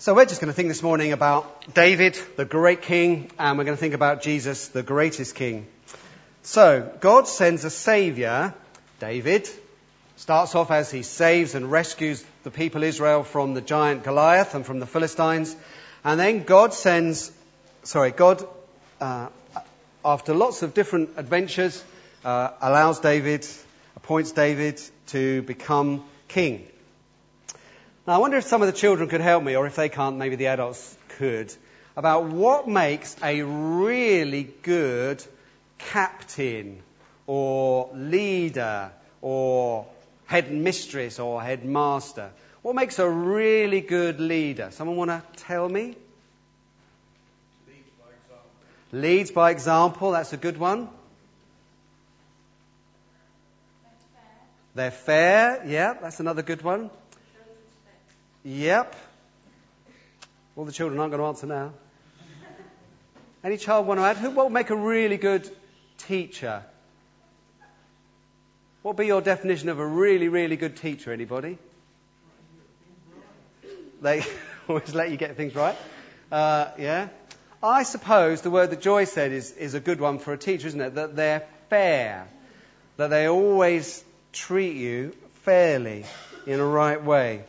So we're just going to think this morning about David, the great king, and we're going to think about Jesus, the greatest king. So God sends a saviour, David. Starts off as he saves and rescues the people Israel from the giant Goliath and from the Philistines. And then after lots of different adventures, appoints David to become king. Now, I wonder if some of the children could help me, or if they can't, maybe the adults could, about what makes a really good captain or leader or headmistress or headmaster. What makes a really good leader? Someone want to tell me? Leads by example. Leads by example, that's a good one. They're fair, yeah, that's another good one. Yep. All the children aren't going to answer now. Any child want to add? What would make a really good teacher? What would be your definition of a really, really good teacher, anybody? They always let you get things right. Yeah. I suppose the word that Joy said is a good one for a teacher, isn't it? That they're fair. That they always treat you fairly in a right way.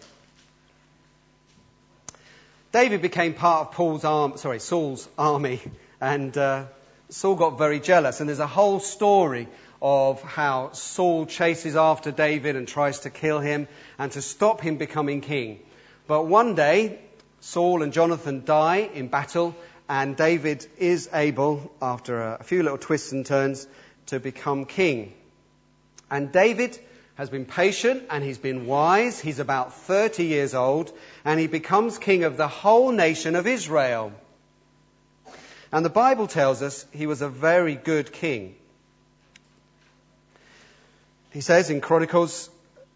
David became part of Saul's army, and Saul got very jealous. And there's a whole story of how Saul chases after David and tries to kill him and to stop him becoming king. But one day, Saul and Jonathan die in battle, and David is able, after a few little twists and turns, to become king. And David has been patient and he's been wise. He's about 30 years old, and he becomes king of the whole nation of Israel. And the Bible tells us he was a very good king. It says in Chronicles,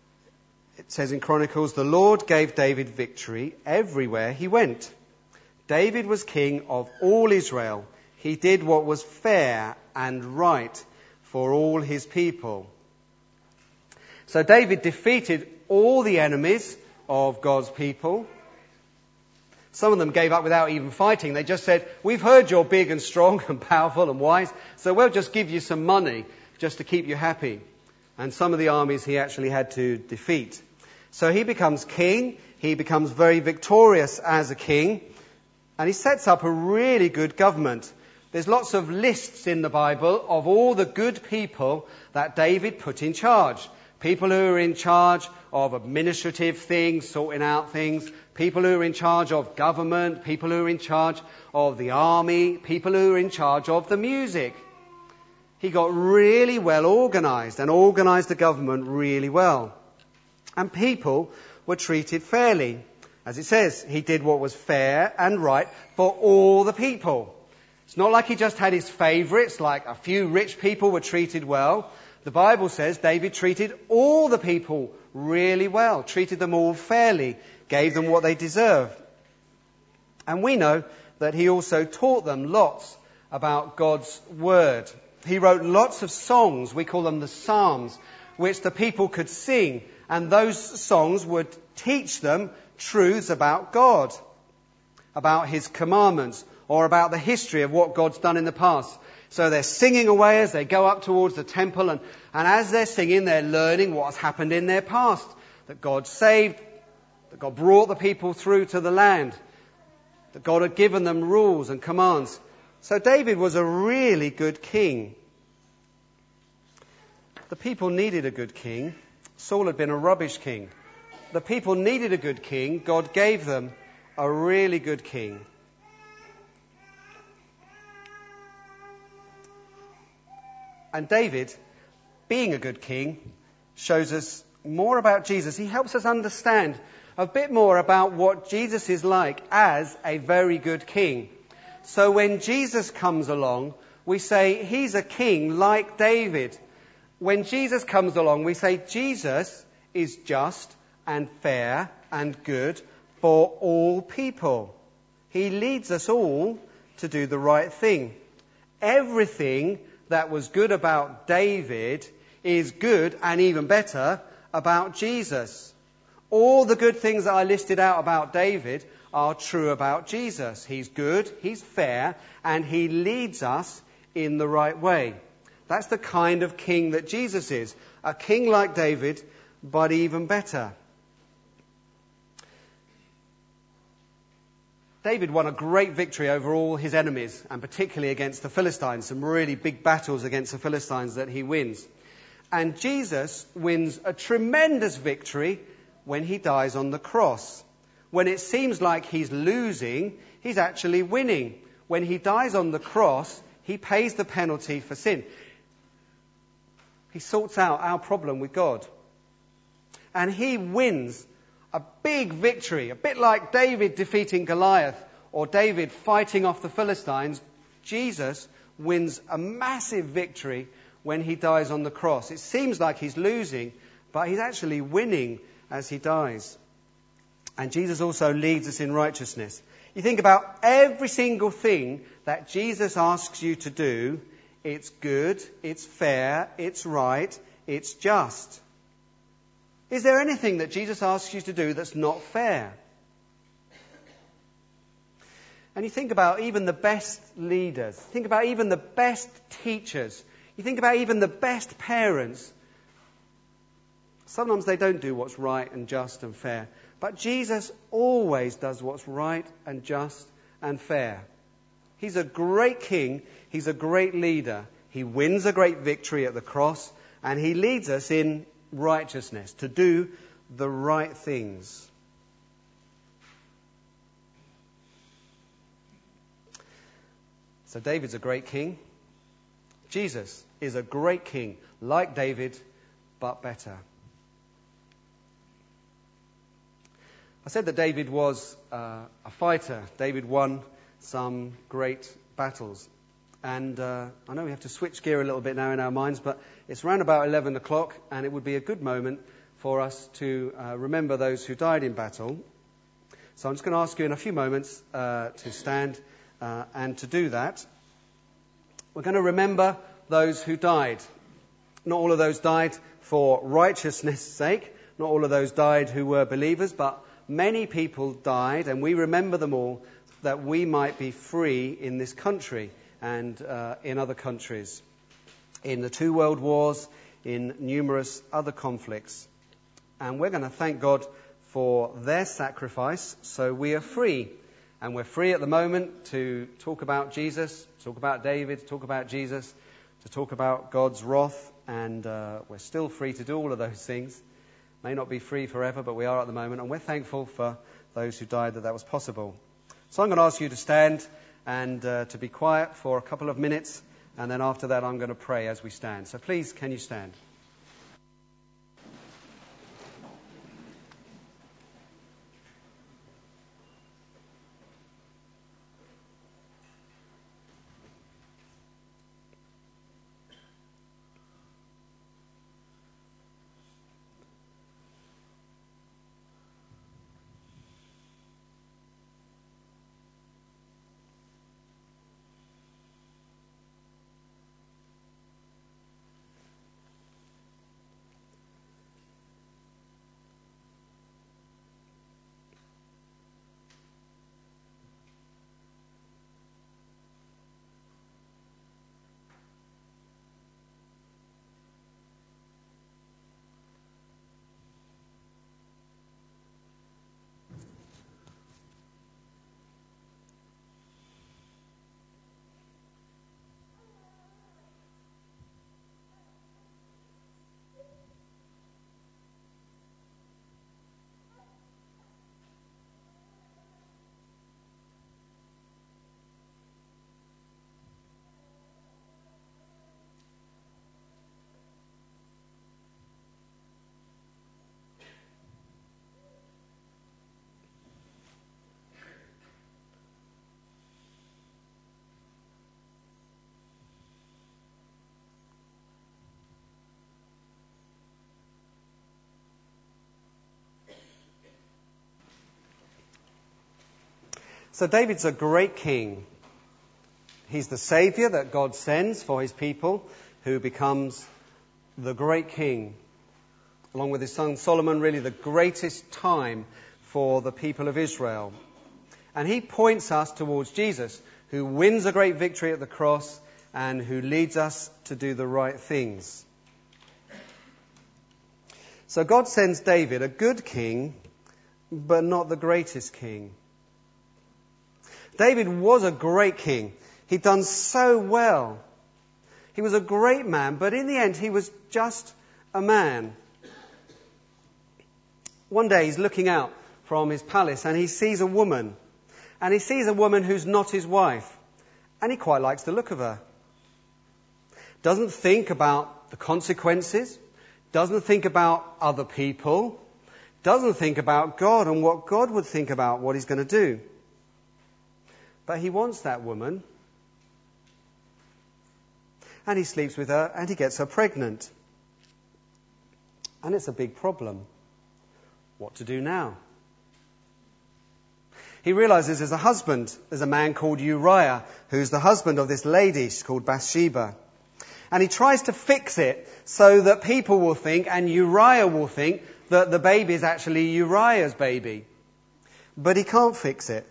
the Lord gave David victory everywhere he went. David was king of all Israel. He did what was fair and right for all his people. So David defeated all the enemies of God's people. Some of them gave up without even fighting. They just said, we've heard you're big and strong and powerful and wise, so we'll just give you some money just to keep you happy. And some of the armies he actually had to defeat. So he becomes king. He becomes very victorious as a king. And he sets up a really good government. There's lots of lists in the Bible of all the good people that David put in charge. People who are in charge of administrative things, sorting out things. People who are in charge of government. People who are in charge of the army. People who are in charge of the music. He got really well organised and organised the government really well. And people were treated fairly. As it says, he did what was fair and right for all the people. It's not like he just had his favourites, like a few rich people were treated well. The Bible says David treated all the people really well, treated them all fairly, gave them what they deserved. And we know that he also taught them lots about God's word. He wrote lots of songs, we call them the Psalms, which the people could sing, and those songs would teach them truths about God, about his commandments, or about the history of what God's done in the past. So they're singing away as they go up towards the temple, and as they're singing, they're learning what's happened in their past. That God saved, that God brought the people through to the land, that God had given them rules and commands. So David was a really good king. The people needed a good king. Saul had been a rubbish king. The people needed a good king. God gave them a really good king. And David, being a good king, shows us more about Jesus. He helps us understand a bit more about what Jesus is like as a very good king. So when Jesus comes along, we say he's a king like David. When Jesus comes along, we say Jesus is just and fair and good for all people. He leads us all to do the right thing. Everything that was good about David is good and even better about Jesus. All the good things that I listed out about David are true about Jesus. He's good, he's fair, and he leads us in the right way. That's the kind of king that Jesus is. A king like David, but even better. David won a great victory over all his enemies, and particularly against the Philistines. Some really big battles against the Philistines that he wins. And Jesus wins a tremendous victory when he dies on the cross. When it seems like he's losing, he's actually winning. When he dies on the cross, he pays the penalty for sin. He sorts out our problem with God. And he wins a big victory, a bit like David defeating Goliath or David fighting off the Philistines. Jesus wins a massive victory when he dies on the cross. It seems like he's losing, but he's actually winning as he dies. And Jesus also leads us in righteousness. You think about every single thing that Jesus asks you to do, it's good, it's fair, it's right, it's just. Is there anything that Jesus asks you to do that's not fair? And you think about even the best leaders, think about even the best teachers, you think about even the best parents. Sometimes they don't do what's right and just and fair. But Jesus always does what's right and just and fair. He's a great king. He's a great leader. He wins a great victory at the cross. And he leads us in righteousness, to do the right things. So David's a great king. Jesus is a great king, like David, but better. I said that David was a fighter. David won some great battles. And I know we have to switch gear a little bit now in our minds, but it's around about 11 o'clock, and it would be a good moment for us to remember those who died in battle. So I'm just going to ask you in a few moments to stand and to do that. We're going to remember those who died. Not all of those died for righteousness' sake. Not all of those died who were believers, but many people died, and we remember them all, that we might be free in this country and in other countries, in the 2 world wars, in numerous other conflicts. And we're going to thank God for their sacrifice, so we are free. And we're free at the moment to talk about Jesus, talk about David, talk about Jesus, to talk about God's wrath, and we're still free to do all of those things. May not be free forever, but we are at the moment, and we're thankful for those who died that was possible. So I'm going to ask you to stand and to be quiet for a couple of minutes, and then after that I'm going to pray as we stand. So please, can you stand? So David's a great king. He's the saviour that God sends for his people, who becomes the great king. along with his son Solomon, really the greatest time for the people of Israel. And he points us towards Jesus, who wins a great victory at the cross and who leads us to do the right things. So God sends David, a good king, but not the greatest king. David was a great king. He'd done so well. He was a great man, but in the end he was just a man. One day he's looking out from his palace and he sees a woman. And he sees a woman who's not his wife. And he quite likes the look of her. Doesn't think about the consequences. Doesn't think about other people. Doesn't think about God and what God would think about what he's going to do. But he wants that woman. And he sleeps with her and he gets her pregnant. And it's a big problem. What to do now? He realizes there's a husband. There's a man called Uriah, who's the husband of this lady. She's called Bathsheba. And he tries to fix it so that people will think, and Uriah will think, that the baby is actually Uriah's baby. But he can't fix it.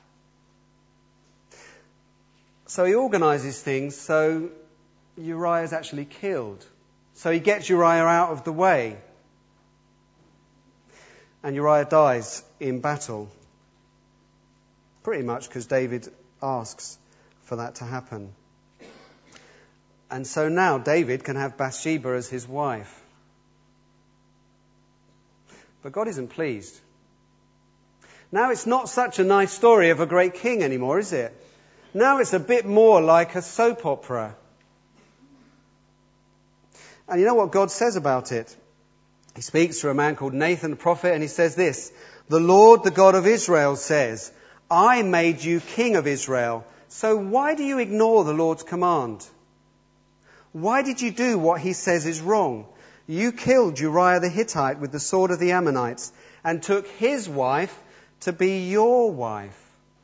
So he organizes things so Uriah is actually killed. So he gets Uriah out of the way. And Uriah dies in battle. Pretty much because David asks for that to happen. And so now David can have Bathsheba as his wife. But God isn't pleased. Now it's not such a nice story of a great king anymore, is it? Now it's a bit more like a soap opera. And you know what God says about it? He speaks through a man called Nathan the prophet, and he says this: "The Lord, the God of Israel, says, I made you king of Israel. So why do you ignore the Lord's command? Why did you do what he says is wrong? You killed Uriah the Hittite with the sword of the Ammonites and took his wife to be your wife."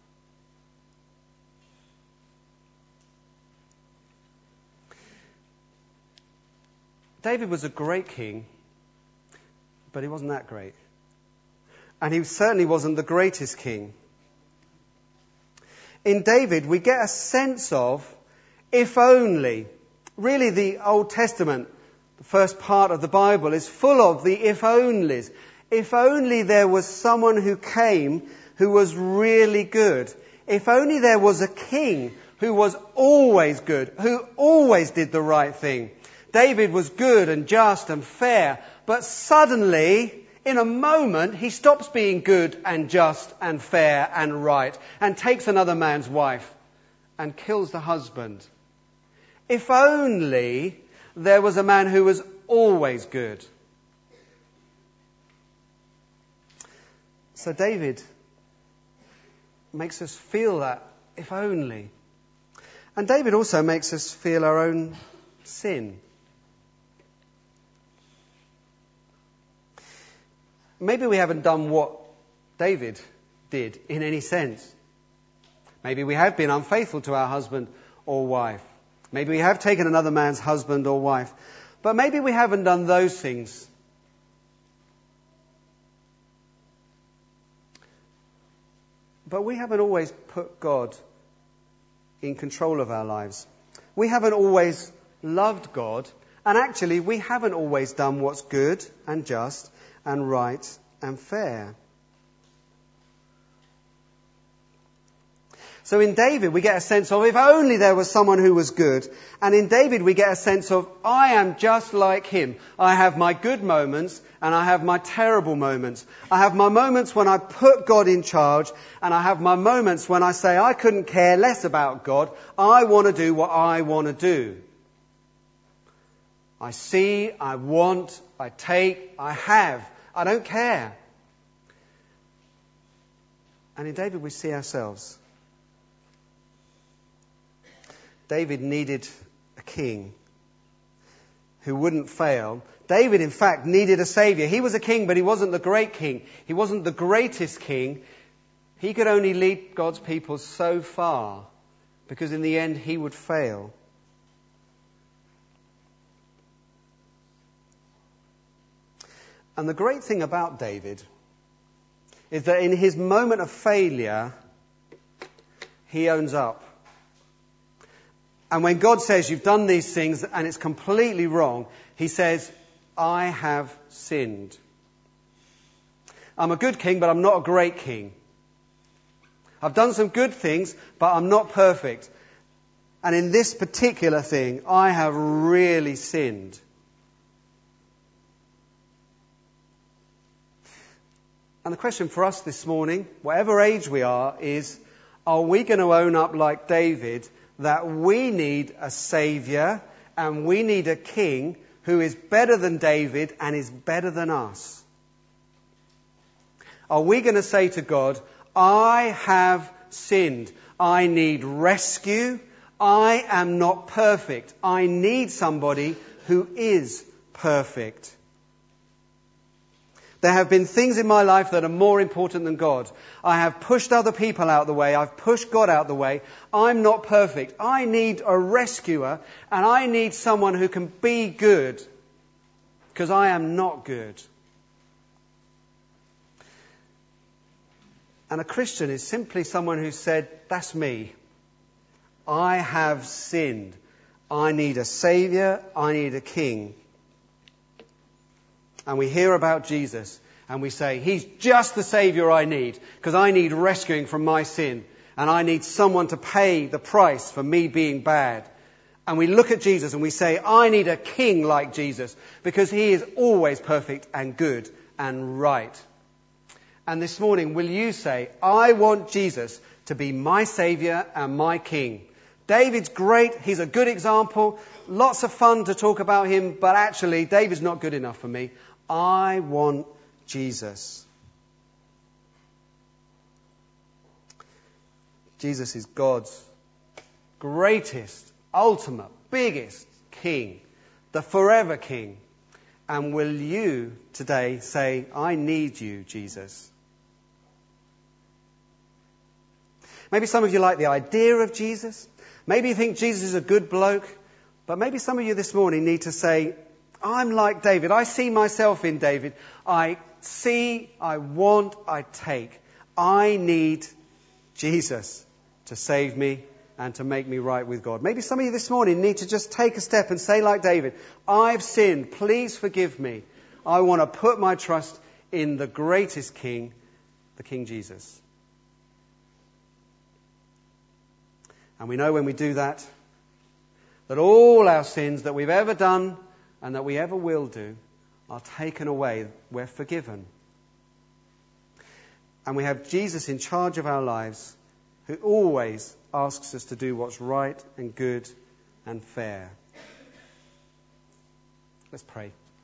David was a great king, but he wasn't that great. And he certainly wasn't the greatest king. In David, we get a sense of, if only. Really, the Old Testament, the first part of the Bible, is full of the if onlys. If only there was someone who came who was really good. If only there was a king who was always good, who always did the right thing. David was good and just and fair, but suddenly, in a moment, he stops being good and just and fair and right and takes another man's wife and kills the husband. If only there was a man who was always good. So David makes us feel that, if only. And David also makes us feel our own sin. Maybe we haven't done what David did in any sense. Maybe we have been unfaithful to our husband or wife. Maybe we have taken another man's husband or wife. But maybe we haven't done those things. But we haven't always put God in control of our lives. We haven't always loved God. And actually, we haven't always done what's good and just and right and fair. So in David, we get a sense of, if only there was someone who was good. And in David, we get a sense of, I am just like him. I have my good moments and I have my terrible moments. I have my moments when I put God in charge, and I have my moments when I say I couldn't care less about God. I want to do what I want to do. I see, I want, I take, I have. I don't care. And in David we see ourselves. David needed a king who wouldn't fail. David, in fact, needed a saviour. He was a king, but he wasn't the great king. He wasn't the greatest king. He could only lead God's people so far, because in the end he would fail. And the great thing about David is that in his moment of failure, he owns up. And when God says, you've done these things and it's completely wrong, he says, I have sinned. I'm a good king, but I'm not a great king. I've done some good things, but I'm not perfect. And in this particular thing, I have really sinned. And the question for us this morning, whatever age we are we going to own up like David that we need a saviour and we need a king who is better than David and is better than us? Are we going to say to God, I have sinned. I need rescue. I am not perfect. I need somebody who is perfect. There have been things in my life that are more important than God. I have pushed other people out of the way. I've pushed God out of the way. I'm not perfect. I need a rescuer, and I need someone who can be good, because I am not good. And a Christian is simply someone who said, that's me. I have sinned. I need a saviour. I need a king. And we hear about Jesus and we say, he's just the saviour I need, because I need rescuing from my sin and I need someone to pay the price for me being bad. And we look at Jesus and we say, I need a king like Jesus, because he is always perfect and good and right. And this morning, will you say, I want Jesus to be my saviour and my king? David's great. He's a good example. Lots of fun to talk about him, but actually, David's not good enough for me. I want Jesus. Jesus is God's greatest, ultimate, biggest king, the forever king. And will you today say, I need you, Jesus? Maybe some of you like the idea of Jesus. Maybe you think Jesus is a good bloke. But maybe some of you this morning need to say, I'm like David. I see myself in David. I see, I want, I take. I need Jesus to save me and to make me right with God. Maybe some of you this morning need to just take a step and say like David, I've sinned. Please forgive me. I want to put my trust in the greatest King, the King Jesus. And we know when we do that all our sins that we've ever done and that we ever will do are taken away. We're forgiven. And we have Jesus in charge of our lives, who always asks us to do what's right and good and fair. Let's pray.